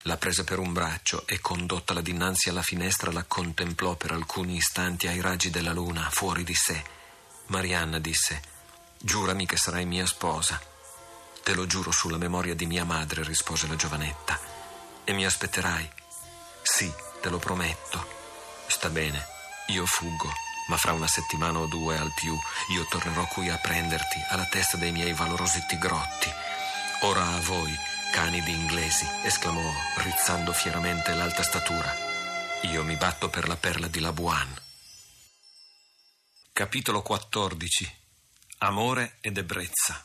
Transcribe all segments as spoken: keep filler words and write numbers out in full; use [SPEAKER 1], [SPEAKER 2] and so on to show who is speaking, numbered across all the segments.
[SPEAKER 1] La prese per un braccio e, condottala dinanzi alla finestra, la contemplò per alcuni istanti ai raggi della luna, fuori di sé. Marianna disse: «Giurami che sarai mia sposa». «Te lo giuro sulla memoria di mia madre», rispose la giovanetta. «E mi aspetterai?» «Sì, te lo prometto». «Sta bene, io fuggo, ma fra una settimana o due al più io tornerò qui a prenderti alla testa dei miei valorosi tigrotti. Ora a voi, cani di inglesi», esclamò, rizzando fieramente l'alta statura. «Io mi batto per la perla di Labuan». Capitolo quattordici. Amore ed ebbrezza.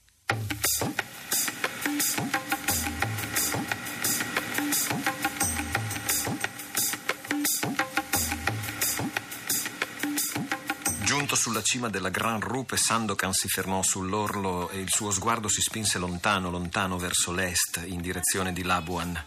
[SPEAKER 1] Giunto sulla cima della Gran Rupe, Sandokan si fermò sull'orlo e il suo sguardo si spinse lontano, lontano verso l'est, in direzione di Labuan.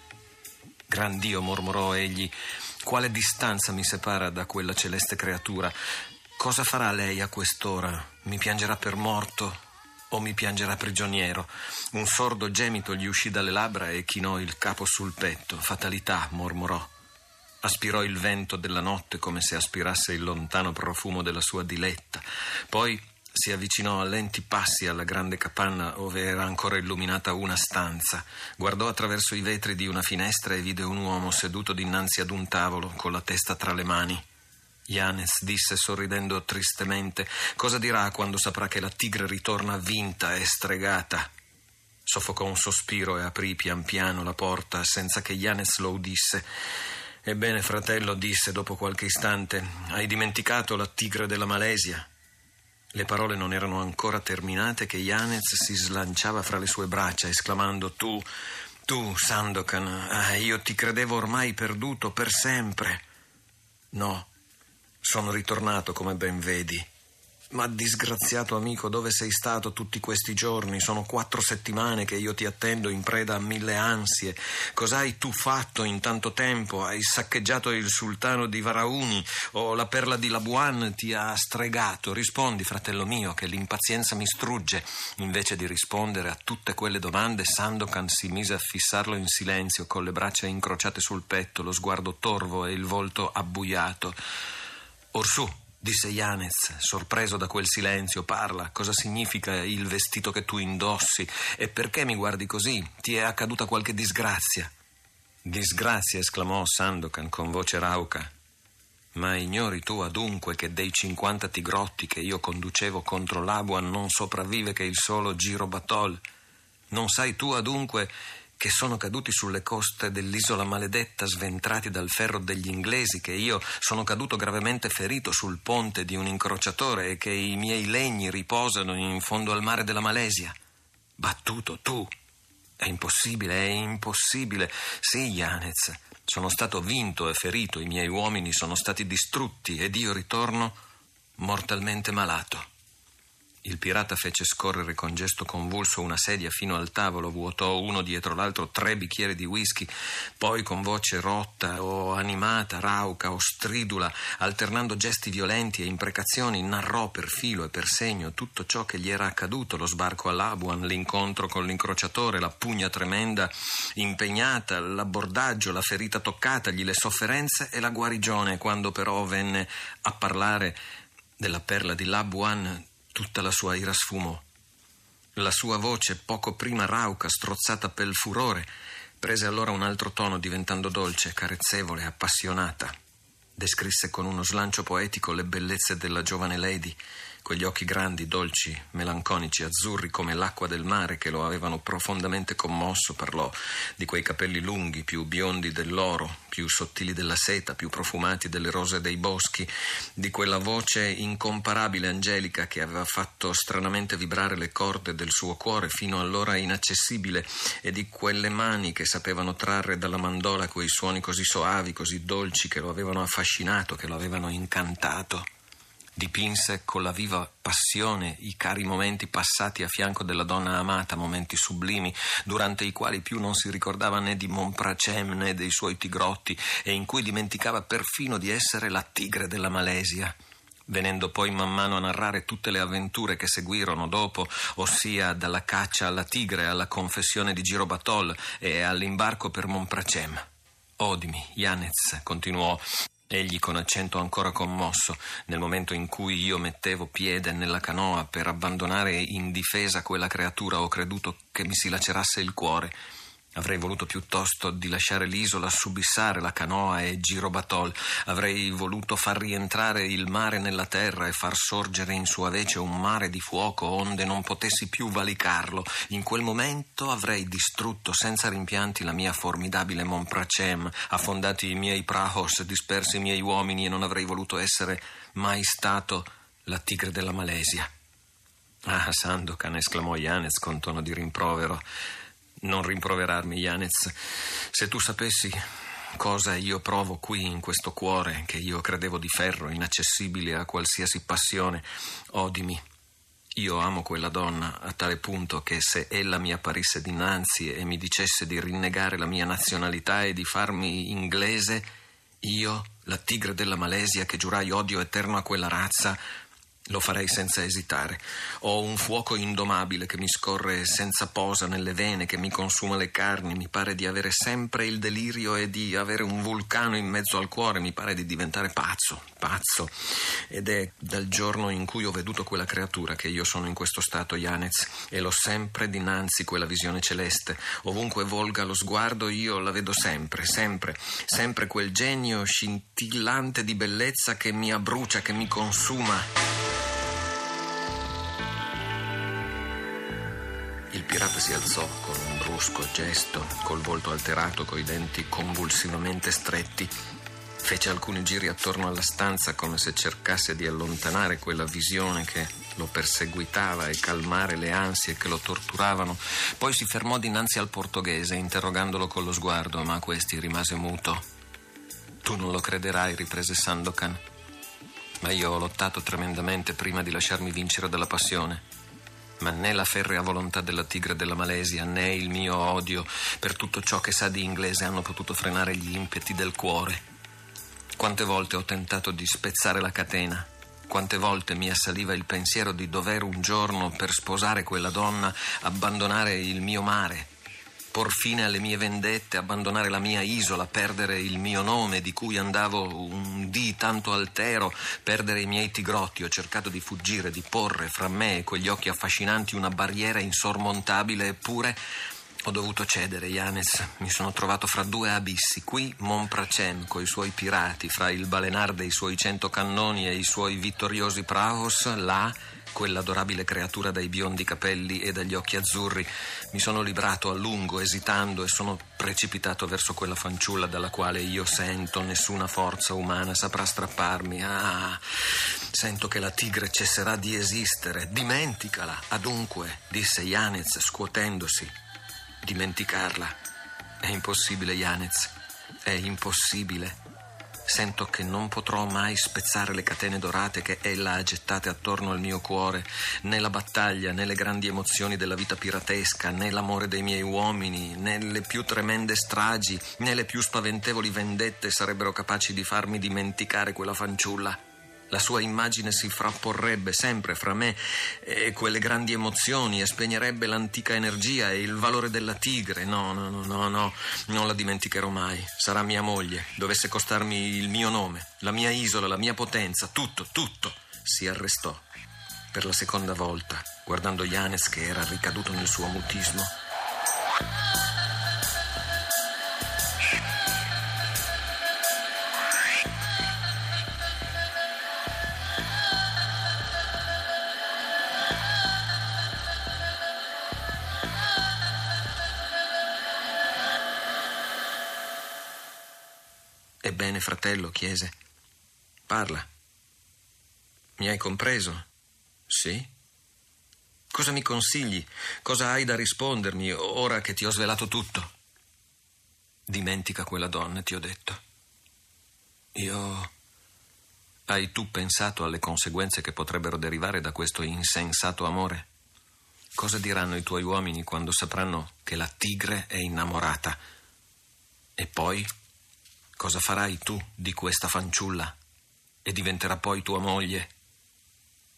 [SPEAKER 1] «Gran Dio», mormorò egli, «quale distanza mi separa da quella celeste creatura? Cosa farà lei a quest'ora? Mi piangerà per morto o mi piangerà prigioniero?» Un sordo gemito gli uscì dalle labbra e chinò il capo sul petto. «Fatalità», mormorò. Aspirò il vento della notte come se aspirasse il lontano profumo della sua diletta. Poi si avvicinò a lenti passi alla grande capanna ove era ancora illuminata una stanza. Guardò attraverso i vetri di una finestra e vide un uomo seduto dinanzi ad un tavolo con la testa tra le mani. Yanez disse sorridendo tristemente: «Cosa dirà quando saprà che la tigre ritorna vinta e stregata?» Soffocò un sospiro e aprì pian piano la porta senza che Yanez lo udisse. «Ebbene, fratello», disse dopo qualche istante, «hai dimenticato la tigre della Malesia?» Le parole non erano ancora terminate che Yanez si slanciava fra le sue braccia, esclamando: «Tu, tu, Sandokan, ah, io ti credevo ormai perduto per sempre». «No, sono ritornato, come ben vedi». «Ma disgraziato amico, dove sei stato tutti questi giorni? Sono quattro settimane che io ti attendo in preda a mille ansie. Cos'hai tu fatto in tanto tempo? Hai saccheggiato il sultano di Varauni o la perla di Labuan ti ha stregato? Rispondi, fratello mio, che l'impazienza mi strugge». Invece di rispondere a tutte quelle domande, Sandokan si mise a fissarlo in silenzio, con le braccia incrociate sul petto, lo sguardo torvo e il volto abbuiato. «Orsù», disse Yanez, sorpreso da quel silenzio, «parla, cosa significa il vestito che tu indossi e perché mi guardi così? Ti è accaduta qualche disgrazia?» «Disgrazia», esclamò Sandokan con voce rauca. «Ma ignori tu adunque che dei cinquanta tigrotti che io conducevo contro Labuan non sopravvive che il solo Giro Batol? Non sai tu adunque che sono caduti sulle coste dell'isola maledetta, sventrati dal ferro degli inglesi, che io sono caduto gravemente ferito sul ponte di un incrociatore e che i miei legni riposano in fondo al mare della Malesia? Battuto tu? È impossibile, è impossibile». «Sì, Yanez, sono stato vinto e ferito, i miei uomini sono stati distrutti ed io ritorno mortalmente malato». Il pirata fece scorrere con gesto convulso una sedia fino al tavolo, vuotò uno dietro l'altro tre bicchieri di whisky, poi con voce rotta o animata, rauca o stridula, alternando gesti violenti e imprecazioni, narrò per filo e per segno tutto ciò che gli era accaduto: lo sbarco a Labuan, l'incontro con l'incrociatore, la pugna tremenda impegnata, l'abbordaggio, la ferita toccatagli, le sofferenze e la guarigione. Quando però venne a parlare della perla di Labuan, tutta la sua ira sfumò. La sua voce, poco prima rauca, strozzata pel furore, prese allora un altro tono, diventando dolce, carezzevole, appassionata. Descrisse con uno slancio poetico le bellezze della giovane lady, quegli occhi grandi, dolci, melanconici, azzurri come l'acqua del mare che lo avevano profondamente commosso. Parlò di quei capelli lunghi, più biondi dell'oro, più sottili della seta, più profumati delle rose dei boschi, di quella voce incomparabile, angelica, che aveva fatto stranamente vibrare le corde del suo cuore fino allora inaccessibile, e di quelle mani che sapevano trarre dalla mandola quei suoni così soavi, così dolci, che lo avevano affascinato, che lo avevano incantato. Dipinse con la viva passione i cari momenti passati a fianco della donna amata, momenti sublimi, durante i quali più non si ricordava né di Monpracem né dei suoi tigrotti, e in cui dimenticava perfino di essere la tigre della Malesia. venendo poi man mano a narrare tutte le avventure che seguirono dopo, ossia dalla caccia alla tigre, alla confessione di Girobatol e all'imbarco per Monpracem. Odimi, Yanez, continuò egli con accento ancora commosso, nel momento in cui io mettevo piede nella canoa per abbandonare indifesa quella creatura, ho creduto che mi si lacerasse il cuore. Avrei voluto piuttosto di lasciare l'isola subissare la canoa e Girobatol. Avrei voluto far rientrare il mare nella terra e far sorgere in sua vece un mare di fuoco onde non potessi più valicarlo. In quel momento avrei distrutto senza rimpianti la mia formidabile Monpracem, affondati i miei prahos, dispersi i miei uomini, e non avrei voluto essere mai stato la tigre della Malesia. Ah, Sandokan, esclamò Yanez con tono di rimprovero. Non rimproverarmi, Yanez. Se tu sapessi cosa io provo qui in questo cuore che io credevo di ferro, inaccessibile a qualsiasi passione. Odimi, io amo quella donna a tale punto che se ella mi apparisse dinanzi e mi dicesse di rinnegare la mia nazionalità e di farmi inglese, io, la tigre della Malesia che giurai odio eterno a quella razza, lo farei senza esitare. Ho un fuoco indomabile che mi scorre senza posa nelle vene, che mi consuma le carni. Mi pare di avere sempre il delirio e di avere un vulcano in mezzo al cuore. Mi pare di diventare pazzo, pazzo. Ed è dal giorno in cui ho veduto quella creatura che io sono in questo stato, Yanez, e l'ho sempre dinanzi quella visione celeste. Ovunque volga lo sguardo io la vedo sempre, sempre, sempre quel genio scintillante di bellezza che mi abbrucia, che mi consuma. Il pirata si alzò con un brusco gesto, col volto alterato, coi denti convulsivamente stretti. Fece alcuni giri attorno alla stanza come se cercasse di allontanare quella visione che lo perseguitava e calmare le ansie che lo torturavano. Poi si fermò dinanzi al portoghese, interrogandolo con lo sguardo, ma questi rimase muto. «Tu non lo crederai», riprese Sandokan, «ma io ho lottato tremendamente prima di lasciarmi vincere dalla passione. Ma né la ferrea volontà della tigre della Malesia, né il mio odio per tutto ciò che sa di inglese hanno potuto frenare gli impeti del cuore. Quante volte ho tentato di spezzare la catena, quante volte mi assaliva il pensiero di dover un giorno, per sposare quella donna, abbandonare il mio mare, por fine alle mie vendette, abbandonare la mia isola, perdere il mio nome di cui andavo un dì tanto altero, perdere i miei tigrotti. Ho cercato di fuggire, di porre fra me e quegli occhi affascinanti una barriera insormontabile, eppure ho dovuto cedere, Yanez. Mi sono trovato fra due abissi, qui Monpracem coi suoi pirati, fra il Balenar dei suoi cento cannoni e i suoi vittoriosi praos, là quell'adorabile creatura dai biondi capelli e dagli occhi azzurri. Mi sono librato a lungo, esitando, e sono precipitato verso quella fanciulla dalla quale io sento nessuna forza umana saprà strapparmi. Ah, sento che la tigre cesserà di esistere. Dimenticala, adunque, disse Yanez scuotendosi. Dimenticarla. È impossibile, Yanez, è impossibile. Sento che non potrò mai spezzare le catene dorate che ella ha gettate attorno al mio cuore. Né la battaglia, né le grandi emozioni della vita piratesca, né l'amore dei miei uomini, né le più tremende stragi, né le più spaventevoli vendette sarebbero capaci di farmi dimenticare quella fanciulla. La sua immagine si frapporrebbe sempre fra me e quelle grandi emozioni e spegnerebbe l'antica energia e il valore della tigre. No, no, no, no, no, non la dimenticherò mai. Sarà mia moglie, dovesse costarmi il mio nome, la mia isola, la mia potenza, tutto, tutto. Si arrestò per la seconda volta, guardando Yanez che era ricaduto nel suo mutismo. Ebbene, fratello, chiese. Parla. Mi hai compreso? Sì? Cosa mi consigli? Cosa hai da rispondermi ora che ti ho svelato tutto? Dimentica quella donna, ti ho detto. Io... Hai tu pensato alle conseguenze che potrebbero derivare da questo insensato amore? Cosa diranno i tuoi uomini quando sapranno che la tigre è innamorata? E poi... Cosa farai tu di questa fanciulla? E diventerà poi tua moglie?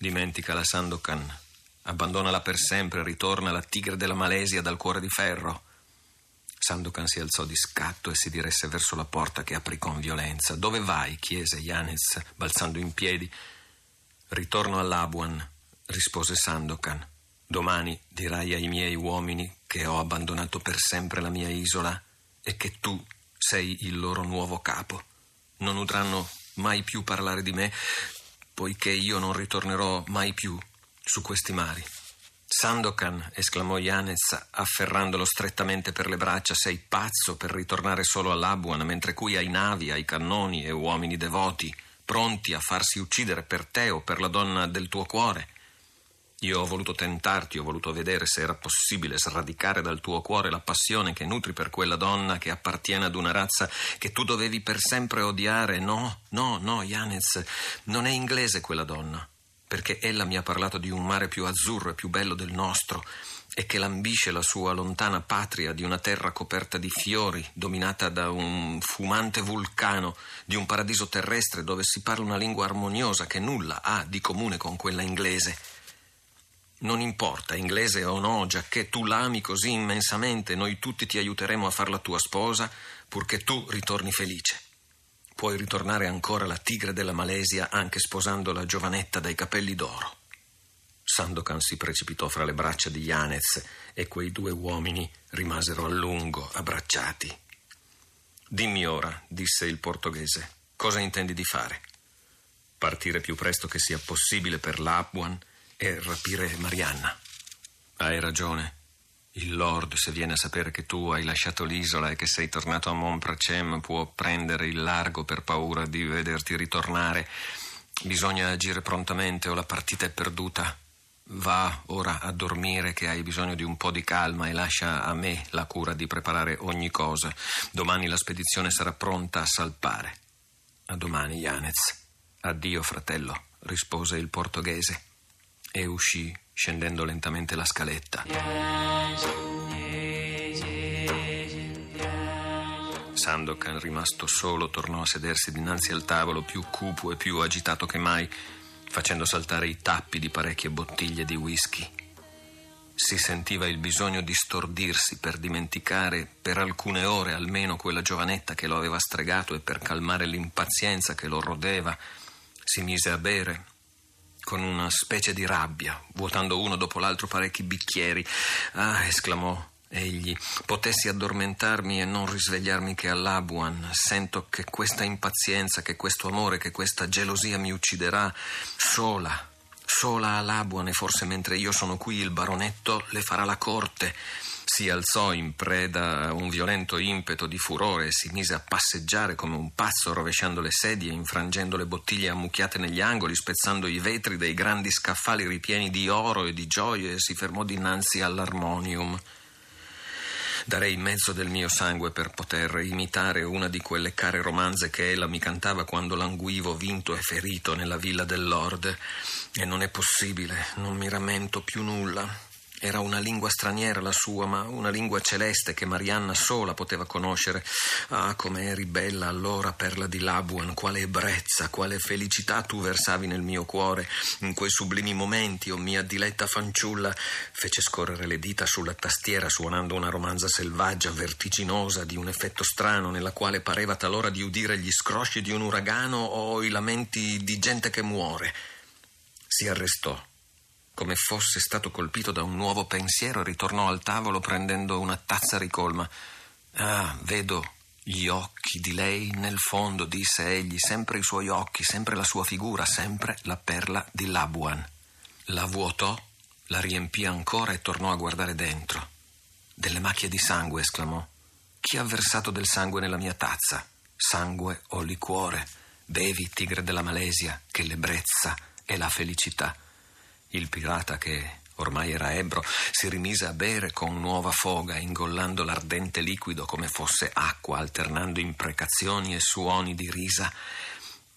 [SPEAKER 1] Dimenticala, Sandokan. Abbandonala per sempre, ritorna la tigre della Malesia dal cuore di ferro. Sandokan si alzò di scatto e si diresse verso la porta che aprì con violenza. Dove vai? Chiese Yanez, balzando in piedi. Ritorno a Labuan, rispose Sandokan. Domani dirai ai miei uomini che ho abbandonato per sempre la mia isola e che tu sei il loro nuovo capo. Non udranno mai più parlare di me, poiché io non ritornerò mai più su questi mari. Sandokan, esclamò Yanez, afferrandolo strettamente per le braccia, sei pazzo per ritornare solo a Labuan, mentre qui hai navi, hai cannoni e uomini devoti, pronti a farsi uccidere per te o per la donna del tuo cuore. Io ho voluto tentarti, ho voluto vedere se era possibile sradicare dal tuo cuore la passione che nutri per quella donna che appartiene ad una razza che tu dovevi per sempre odiare. No, no, no, Yanez, non è inglese quella donna, perché ella mi ha parlato di un mare più azzurro e più bello del nostro e che lambisce la sua lontana patria di una terra coperta di fiori, dominata da un fumante vulcano, di un paradiso terrestre dove si parla una lingua armoniosa che nulla ha di comune con quella inglese. Non importa, inglese o no, giacché tu l'ami così immensamente, noi tutti ti aiuteremo a far la tua sposa, purché tu ritorni felice. Puoi ritornare ancora la tigre della Malesia anche sposando la giovanetta dai capelli d'oro. Sandokan si precipitò fra le braccia di Yanez e quei due uomini rimasero a lungo abbracciati. Dimmi ora, disse il portoghese, cosa intendi di fare? Partire più presto che sia possibile per Labuan e rapire Marianna. Hai ragione. Il Lord, se viene a sapere che tu hai lasciato l'isola e che sei tornato a Monpracem, può prendere il largo per paura di vederti ritornare. Bisogna agire prontamente o la partita è perduta. Va ora a dormire, che hai bisogno di un po' di calma, e lascia a me la cura di preparare ogni cosa. Domani la spedizione sarà pronta a salpare. A domani, Yanez. Addio, fratello, rispose il portoghese e uscì scendendo lentamente la scaletta. Sandokan, rimasto solo, tornò a sedersi dinanzi al tavolo, più cupo e più agitato che mai, facendo saltare i tappi di parecchie bottiglie di whisky. Si sentiva il bisogno di stordirsi per dimenticare per alcune ore almeno quella giovanetta che lo aveva stregato, e per calmare l'impazienza che lo rodeva si mise a bere con una specie di rabbia, vuotando uno dopo l'altro parecchi bicchieri. Ah, esclamò egli, potessi addormentarmi e non risvegliarmi che a Labuan. Sento che questa impazienza, che questo amore, che questa gelosia mi ucciderà. Sola, sola a Labuan, e forse mentre io sono qui il baronetto le farà la corte. Si alzò in preda a un violento impeto di furore e si mise a passeggiare come un pazzo, rovesciando le sedie, infrangendo le bottiglie ammucchiate negli angoli, spezzando i vetri dei grandi scaffali ripieni di oro e di gioie, e si fermò dinanzi all'armonium. Darei mezzo del mio sangue per poter imitare una di quelle care romanze che ella mi cantava quando languivo vinto e ferito nella villa del Lord. E non è possibile, non mi rammento più nulla. Era una lingua straniera la sua, ma una lingua celeste che Marianna sola poteva conoscere. Ah, come eri bella allora, perla di Labuan, quale ebbrezza, quale felicità tu versavi nel mio cuore in quei sublimi momenti, o mia diletta fanciulla. Fece scorrere le dita sulla tastiera, suonando una romanza selvaggia, vertiginosa, di un effetto strano, nella quale pareva talora di udire gli scrosci di un uragano o i lamenti di gente che muore. Si arrestò, come fosse stato colpito da un nuovo pensiero, e ritornò al tavolo prendendo una tazza ricolma. Ah, vedo gli occhi di lei nel fondo, disse egli, sempre i suoi occhi, sempre la sua figura, sempre la perla di Labuan. La vuotò, la riempì ancora e tornò a guardare dentro. Delle macchie di sangue, esclamò. Chi ha versato del sangue nella mia tazza? Sangue o liquore? Bevi, tigre della Malesia, che l'ebbrezza è la felicità. Il pirata, che ormai era ebbro, si rimise a bere con nuova foga, ingollando l'ardente liquido come fosse acqua, alternando imprecazioni e suoni di risa.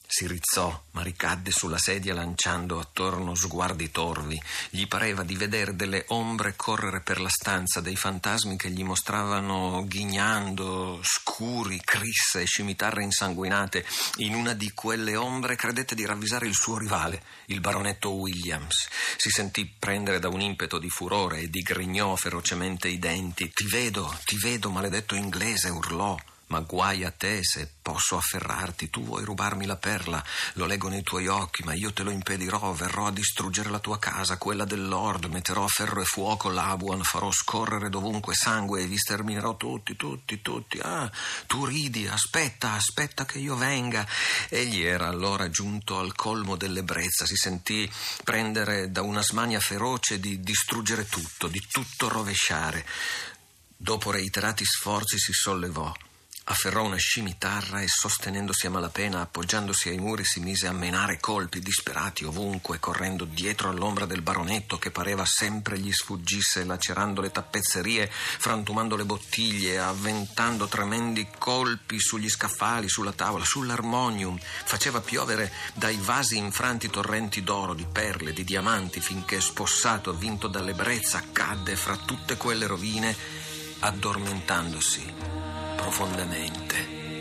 [SPEAKER 1] Si rizzò, ma ricadde sulla sedia lanciando attorno sguardi torvi. Gli pareva di vedere delle ombre correre per la stanza, dei fantasmi che gli mostravano ghignando, scuri, crisse e scimitarre insanguinate. In una di quelle ombre credette di ravvisare il suo rivale, il baronetto Williams. Si sentì prendere da un impeto di furore e digrignò ferocemente i denti. «Ti vedo, ti vedo, maledetto inglese!» urlò. «Ma guai a te se posso afferrarti, tu vuoi rubarmi la perla, lo leggo nei tuoi occhi, ma io te lo impedirò, verrò a distruggere la tua casa, quella del Lord, metterò a ferro e fuoco Labuan, farò scorrere dovunque sangue e vi sterminerò tutti, tutti, tutti. Ah, tu ridi, aspetta, aspetta che io venga!» Egli era allora giunto al colmo dell'ebbrezza, si sentì prendere da una smania feroce di distruggere tutto, di tutto rovesciare. Dopo reiterati sforzi si sollevò. Afferrò una scimitarra e, sostenendosi a malapena, appoggiandosi ai muri, si mise a menare colpi disperati ovunque, correndo dietro all'ombra del baronetto che pareva sempre gli sfuggisse, lacerando le tappezzerie, frantumando le bottiglie, avventando tremendi colpi sugli scaffali, sulla tavola, sull'armonium. Faceva piovere dai vasi infranti torrenti d'oro, di perle, di diamanti, finché, spossato, vinto dall'ebbrezza, cadde fra tutte quelle rovine, addormentandosi profondamente.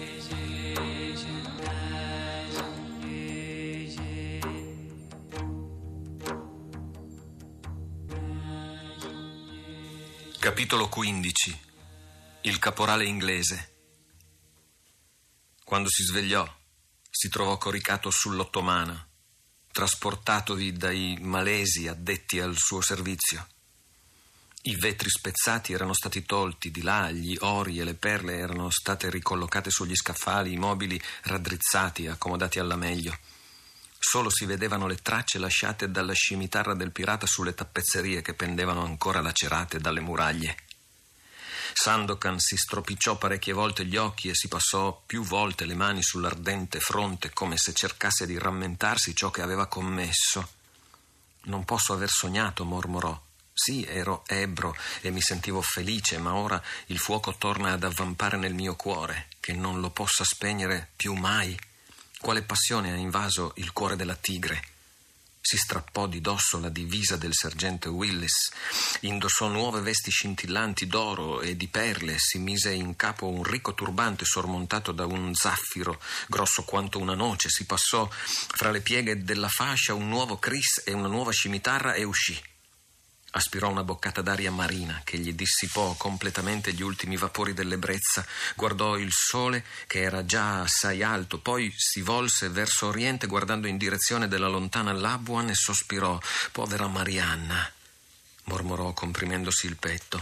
[SPEAKER 1] Capitolo quindici. Il caporale inglese. Quando si svegliò, si trovò coricato sull'ottomana, trasportatovi dai malesi addetti al suo servizio. I vetri spezzati erano stati tolti di là, gli ori e le perle erano state ricollocate sugli scaffali, i mobili raddrizzati e accomodati alla meglio. Solo si vedevano le tracce lasciate dalla scimitarra del pirata sulle tappezzerie che pendevano ancora lacerate dalle muraglie. Sandokan si stropicciò parecchie volte gli occhi e si passò più volte le mani sull'ardente fronte come se cercasse di rammentarsi ciò che aveva commesso. «Non posso aver sognato», mormorò. «Sì, ero ebbro e mi sentivo felice, ma ora il fuoco torna ad avvampare nel mio cuore, che non lo possa spegnere più mai. Quale passione ha invaso il cuore della tigre?» Si strappò di dosso la divisa del sergente Willis, indossò nuove vesti scintillanti d'oro e di perle, si mise in capo un ricco turbante sormontato da un zaffiro grosso quanto una noce, si passò fra le pieghe della fascia un nuovo kris e una nuova scimitarra e uscì. Aspirò una boccata d'aria marina che gli dissipò completamente gli ultimi vapori dell'ebbrezza, guardò il sole che era già assai alto, poi si volse verso oriente guardando in direzione della lontana Labuan e sospirò. «Povera Marianna», mormorò comprimendosi il petto.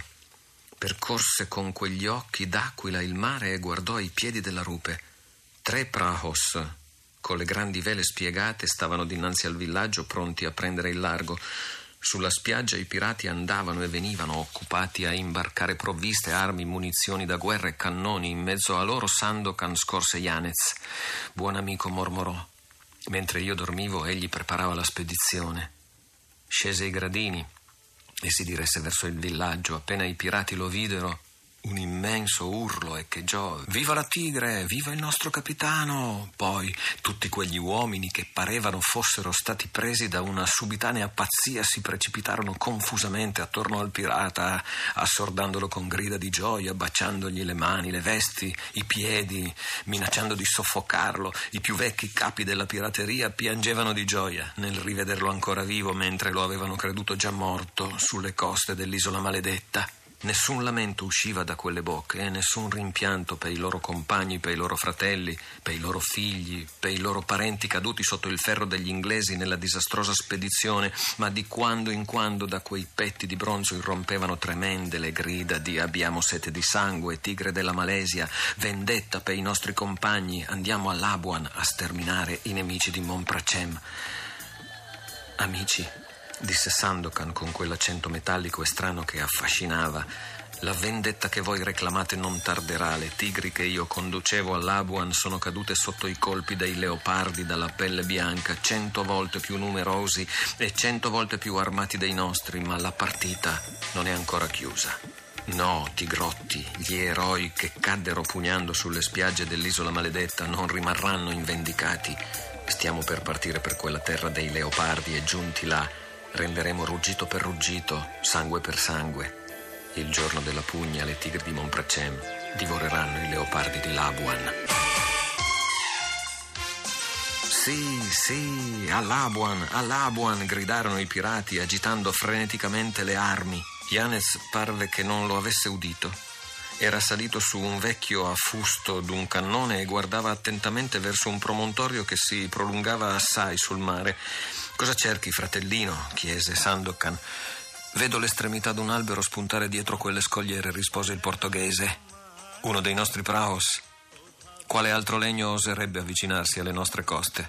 [SPEAKER 1] Percorse con quegli occhi d'aquila il mare e guardò ai piedi della rupe. Tre prahos con le grandi vele spiegate stavano dinanzi al villaggio pronti a prendere il largo. Sulla spiaggia i pirati andavano e venivano, occupati a imbarcare provviste, armi, munizioni da guerra e cannoni. In mezzo a loro Sandokan scorse Yanez. «Buon amico», mormorò. Mentre io dormivo, egli preparava la spedizione. Scese i gradini e si diresse verso il villaggio. Appena i pirati lo videro, un immenso urlo echeggiò. «Viva la tigre! Viva il nostro capitano!» Poi tutti quegli uomini che parevano fossero stati presi da una subitanea pazzia si precipitarono confusamente attorno al pirata, assordandolo con grida di gioia, baciandogli le mani, le vesti, i piedi, minacciando di soffocarlo. I più vecchi capi della pirateria piangevano di gioia nel rivederlo ancora vivo, mentre lo avevano creduto già morto sulle coste dell'isola maledetta. Nessun lamento usciva da quelle bocche e nessun rimpianto per i loro compagni, per i loro fratelli, per i loro figli, per i loro parenti caduti sotto il ferro degli inglesi nella disastrosa spedizione, ma di quando in quando da quei petti di bronzo irrompevano tremende le grida di «Abbiamo sete di sangue, tigre della Malesia, vendetta per i nostri compagni, andiamo a Labuan a sterminare i nemici di Monpracem». «Amici», disse Sandokan con quell'accento metallico e strano che affascinava, «la vendetta che voi reclamate non tarderà. Le tigri che io conducevo a Labuan sono cadute sotto i colpi dei leopardi dalla pelle bianca, cento volte più numerosi e cento volte più armati dei nostri, ma la partita non è ancora chiusa. No, tigrotti, gli eroi che caddero pugnando sulle spiagge dell'isola maledetta non rimarranno invendicati. Stiamo per partire per quella terra dei leopardi e giunti là renderemo ruggito per ruggito, sangue per sangue. Il giorno della pugna le tigri di Monpracem divoreranno i leopardi di Labuan. Sì, sì, a Labuan, a Labuan, gridarono i pirati agitando freneticamente le armi. Yanez parve che non lo avesse udito. Era salito su un vecchio affusto d'un cannone e guardava attentamente verso un promontorio che si prolungava assai sul mare. «Cosa cerchi, fratellino?» chiese Sandokan. «Vedo l'estremità d'un albero spuntare dietro quelle scogliere», rispose il portoghese. «Uno dei nostri praos. Quale altro legno oserebbe avvicinarsi alle nostre coste?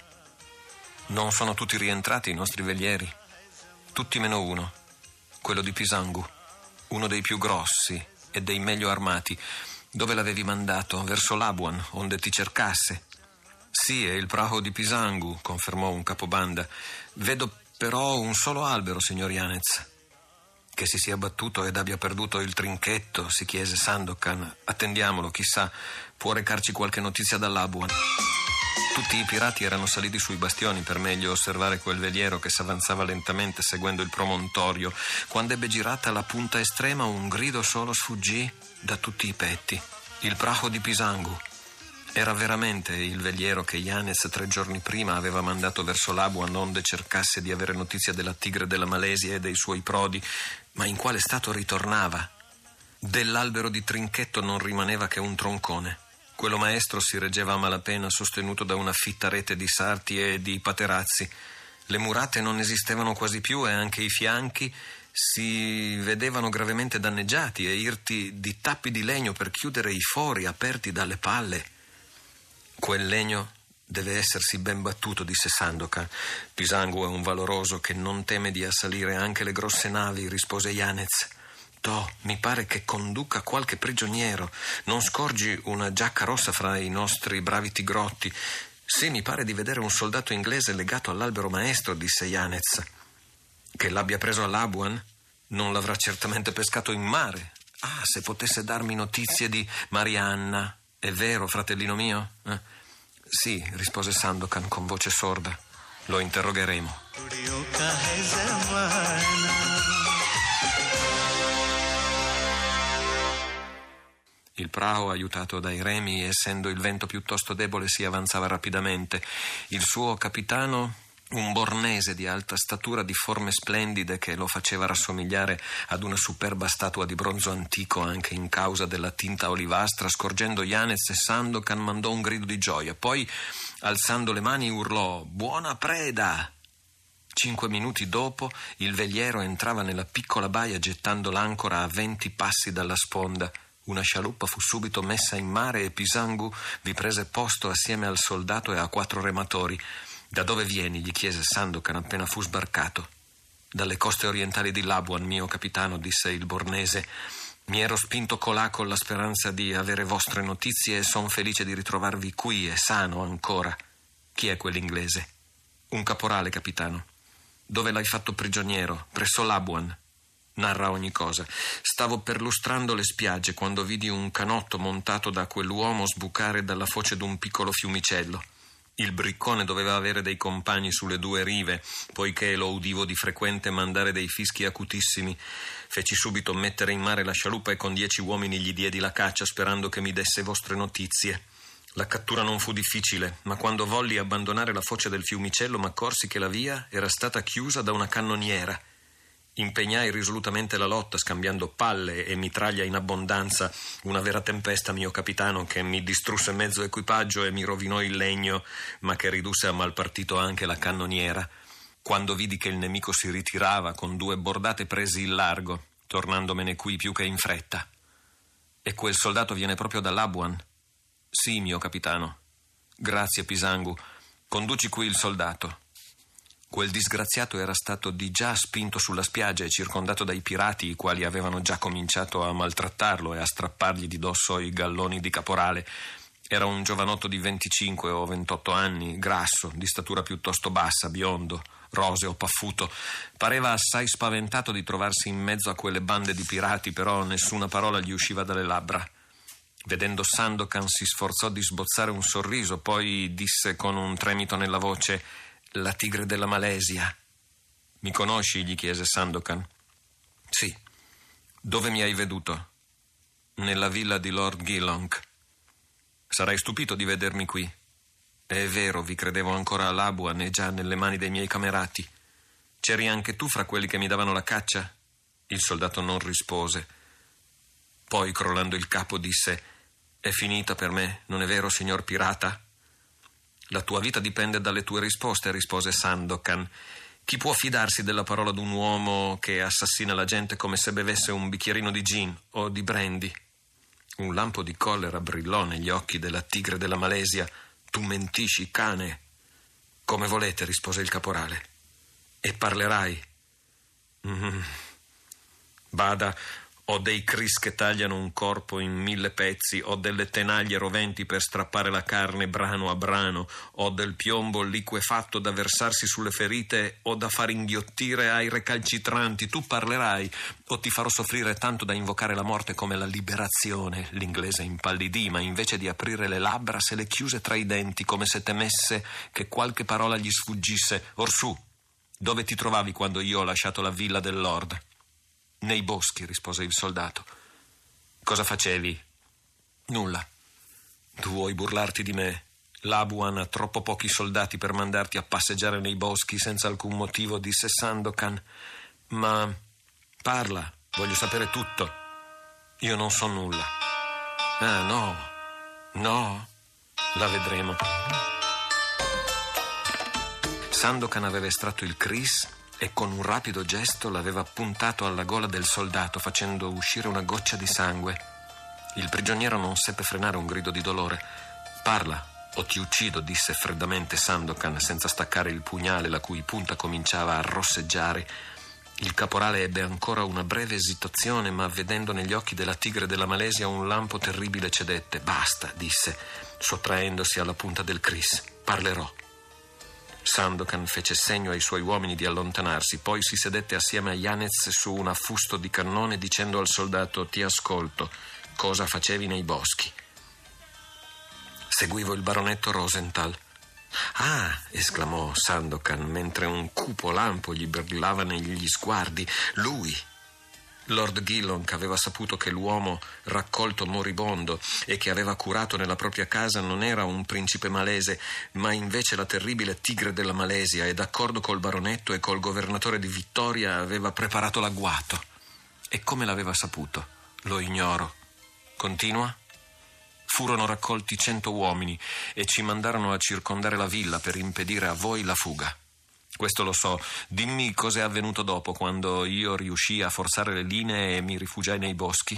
[SPEAKER 1] Non sono tutti rientrati i nostri velieri? Tutti meno uno, quello di Pisangu, uno dei più grossi e dei meglio armati. Dove l'avevi mandato? Verso Labuan, onde ti cercasse?» «Sì, è il praho di Pisangu», confermò un capobanda. «Vedo però un solo albero, signor Yanez». «Che si sia battuto ed abbia perduto il trinchetto», si chiese Sandokan. «Attendiamolo, chissà, può recarci qualche notizia da Labuan». Tutti i pirati erano saliti sui bastioni per meglio osservare quel veliero che s'avanzava lentamente seguendo il promontorio. Quando ebbe girata la punta estrema, un grido solo sfuggì da tutti i petti. Il praho di Pisangu. Era veramente il veliero che Yanez tre giorni prima aveva mandato verso Labuan onde cercasse di avere notizia della tigre della Malesia e dei suoi prodi. Ma in quale stato ritornava? Dell'albero di trinchetto non rimaneva che un troncone. Quello maestro si reggeva a malapena sostenuto da una fitta rete di sarti e di paterazzi. Le murate non esistevano quasi più e anche i fianchi si vedevano gravemente danneggiati e irti di tappi di legno per chiudere i fori aperti dalle palle. «Quel legno deve essersi ben battuto», disse Sandokan. «Pisangu è un valoroso che non teme di assalire anche le grosse navi», rispose Yanez. «Toh, mi pare che conduca qualche prigioniero. Non scorgi una giacca rossa fra i nostri bravi tigrotti?» «Sì, mi pare di vedere un soldato inglese legato all'albero maestro», disse Yanez. «Che l'abbia preso a Labuan? Non l'avrà certamente pescato in mare. Ah, se potesse darmi notizie di Marianna. È vero, fratellino mio?» Eh? «Sì», rispose Sandokan con voce sorda. «Lo interrogheremo». Il praho, aiutato dai remi, essendo il vento piuttosto debole, si avanzava rapidamente. Il suo capitano, un bornese di alta statura, di forme splendide che lo faceva rassomigliare ad una superba statua di bronzo antico anche in causa della tinta olivastra, scorgendo Yanez e Sandokan mandò un grido di gioia. Poi, alzando le mani, urlò «Buona preda!». Cinque minuti dopo il veliero entrava nella piccola baia gettando l'ancora a venti passi dalla sponda. Una scialuppa fu subito messa in mare e Pisangu vi prese posto assieme al soldato e a quattro rematori. «Da dove vieni?» gli chiese Sandokan appena fu sbarcato. «Dalle coste orientali di Labuan, mio capitano», disse il bornese. «Mi ero spinto colà con la speranza di avere vostre notizie e son felice di ritrovarvi qui e sano ancora». «Chi è quell'inglese?» «Un caporale, capitano». «Dove l'hai fatto prigioniero?» «Presso Labuan». Narra ogni cosa. «Stavo perlustrando le spiagge quando vidi un canotto montato da quell'uomo sbucare dalla foce d'un piccolo fiumicello. Il briccone doveva avere dei compagni sulle due rive, poiché lo udivo di frequente mandare dei fischi acutissimi. Feci subito mettere in mare la scialuppa e con dieci uomini gli diedi la caccia sperando che mi desse vostre notizie. La cattura non fu difficile, ma quando volli abbandonare la foce del fiumicello m'accorsi che la via era stata chiusa da una cannoniera. Impegnai risolutamente la lotta, scambiando palle e mitraglia in abbondanza. Una vera tempesta, mio capitano, che mi distrusse mezzo equipaggio e mi rovinò il legno, ma che ridusse a mal partito anche la cannoniera. Quando vidi che il nemico si ritirava, con due bordate presi il largo, tornandomene qui più che in fretta». «E quel soldato viene proprio da Labuan?» «Sì, mio capitano». «Grazie, Pisangu. Conduci qui il soldato». Quel disgraziato era stato di già spinto sulla spiaggia e circondato dai pirati, i quali avevano già cominciato a maltrattarlo e a strappargli di dosso i galloni di caporale. Era un giovanotto di venticinque o ventotto anni, grasso, di statura piuttosto bassa, biondo, roseo, paffuto. Pareva assai spaventato di trovarsi in mezzo a quelle bande di pirati, però nessuna parola gli usciva dalle labbra. Vedendo Sandokan si sforzò di sbozzare un sorriso, poi disse con un tremito nella voce: «La tigre della Malesia». «Mi conosci?» gli chiese Sandokan. «Sì». «Dove mi hai veduto?» «Nella villa di Lord Geelonk». «Sarai stupito di vedermi qui». «È vero, vi credevo ancora a Labuan e già nelle mani dei miei camerati. C'eri anche tu fra quelli che mi davano la caccia?» Il soldato non rispose. Poi, crollando il capo, disse: «È finita per me, non è vero, signor pirata?» «La tua vita dipende dalle tue risposte», rispose Sandokan. «Chi può fidarsi della parola d'un uomo che assassina la gente come se bevesse un bicchierino di gin o di brandy?» Un lampo di collera brillò negli occhi della tigre della Malesia. «Tu mentisci, cane!» «Come volete», rispose il caporale. «E parlerai?» Mm. «Bada, ho dei Chris che tagliano un corpo in mille pezzi, ho delle tenaglie roventi per strappare la carne brano a brano, ho del piombo liquefatto da versarsi sulle ferite o da far inghiottire ai recalcitranti. Tu parlerai o ti farò soffrire tanto da invocare la morte come la liberazione». L'inglese impallidì, ma invece di aprire le labbra se le chiuse tra i denti, come se temesse che qualche parola gli sfuggisse. «Orsù, dove ti trovavi quando io ho lasciato la villa del Lord?» «Nei boschi», rispose il soldato. «Cosa facevi?» «Nulla». «Tu vuoi burlarti di me? Labuan ha troppo pochi soldati per mandarti a passeggiare nei boschi senza alcun motivo», disse Sandokan. «Ma parla, voglio sapere tutto». «Io non so nulla». «Ah, no, no, la vedremo». Sandokan aveva estratto il Chris e con un rapido gesto l'aveva puntato alla gola del soldato, facendo uscire una goccia di sangue. Il prigioniero non seppe frenare un grido di dolore. «Parla o ti uccido», disse freddamente Sandokan, senza staccare il pugnale, la cui punta cominciava a rosseggiare. Il caporale ebbe ancora una breve esitazione, ma vedendo negli occhi della tigre della Malesia un lampo terribile cedette. «Basta», disse, sottraendosi alla punta del Chris. «Parlerò». Sandokan fece segno ai suoi uomini di allontanarsi, poi si sedette assieme a Yanez su un affusto di cannone dicendo al soldato: «Ti ascolto. Cosa facevi nei boschi?» «Seguivo il baronetto Rosenthal». «Ah!» esclamò Sandokan, mentre un cupo lampo gli brillava negli sguardi. «Lui!» Lord Geelonk aveva saputo che l'uomo raccolto moribondo e che aveva curato nella propria casa non era un principe malese, ma invece la terribile tigre della Malesia, e d'accordo col baronetto e col governatore di Vittoria aveva preparato l'agguato. E come l'aveva saputo? Lo ignoro. Continua? Furono raccolti cento uomini e ci mandarono a circondare la villa per impedire a voi la fuga. Questo lo so. Dimmi cos'è avvenuto dopo, quando io riuscii a forzare le linee e mi rifugiai nei boschi.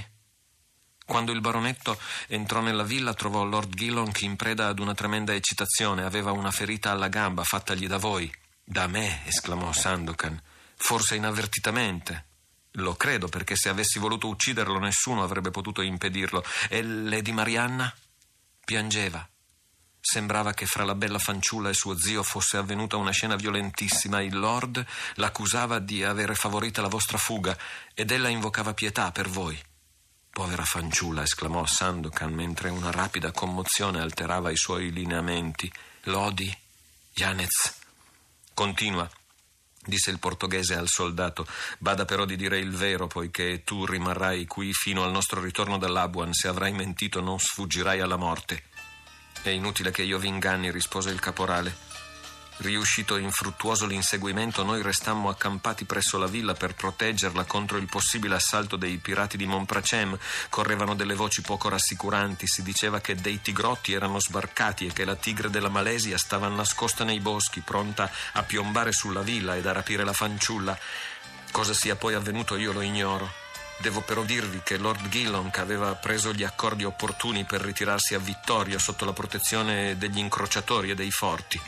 [SPEAKER 1] Quando il baronetto entrò nella villa trovò Lord Geelonk in preda ad una tremenda eccitazione. Aveva una ferita alla gamba fattagli da voi. «Da me?» esclamò Sandokan. «Forse inavvertitamente». «Lo credo, perché se avessi voluto ucciderlo nessuno avrebbe potuto impedirlo». «E Lady Marianna?» Piangeva. Sembrava che fra la bella fanciulla e suo zio fosse avvenuta una scena violentissima. Il Lord l'accusava di avere favorita la vostra fuga ed ella invocava pietà per voi. «Povera fanciulla», esclamò Sandokan, mentre una rapida commozione alterava i suoi lineamenti. «Lodi, Yanez». «Continua», disse il portoghese al soldato. «Bada però di dire il vero, poiché tu rimarrai qui fino al nostro ritorno da Labuan. Se avrai mentito non sfuggirai alla morte». «È inutile che io vi inganni», rispose il caporale. Riuscito infruttuoso l'inseguimento, noi restammo accampati presso la villa per proteggerla contro il possibile assalto dei pirati di Monpracem. Correvano delle voci poco rassicuranti. Si diceva che dei tigrotti erano sbarcati e che la tigre della Malesia stava nascosta nei boschi, pronta a piombare sulla villa ed a rapire la fanciulla. Cosa sia poi avvenuto io lo ignoro. Devo però dirvi che Lord Geelonk aveva preso gli accordi opportuni per ritirarsi a Vittoria sotto la protezione degli incrociatori e dei forti.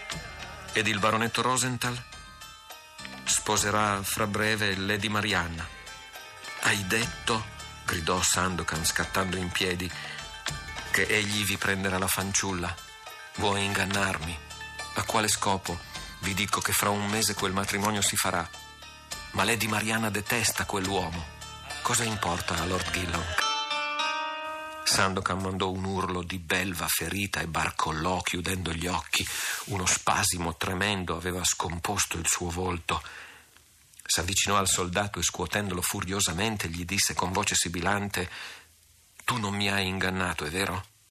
[SPEAKER 1] Ed il baronetto Rosenthal sposerà fra breve Lady Marianna. «Hai detto», gridò Sandokan scattando in piedi, «che egli vi prenderà la fanciulla. Vuoi ingannarmi? A quale scopo? Vi dico che fra un mese quel matrimonio si farà. Ma Lady Marianna detesta quell'uomo. Cosa importa a Lord Geelonk?» Sandokan mandò un urlo di belva ferita e barcollò chiudendo gli occhi. Uno spasimo tremendo aveva scomposto il suo volto. S'avvicinò al soldato e, scuotendolo furiosamente, gli disse con voce sibilante: «Tu non mi hai ingannato, è vero?»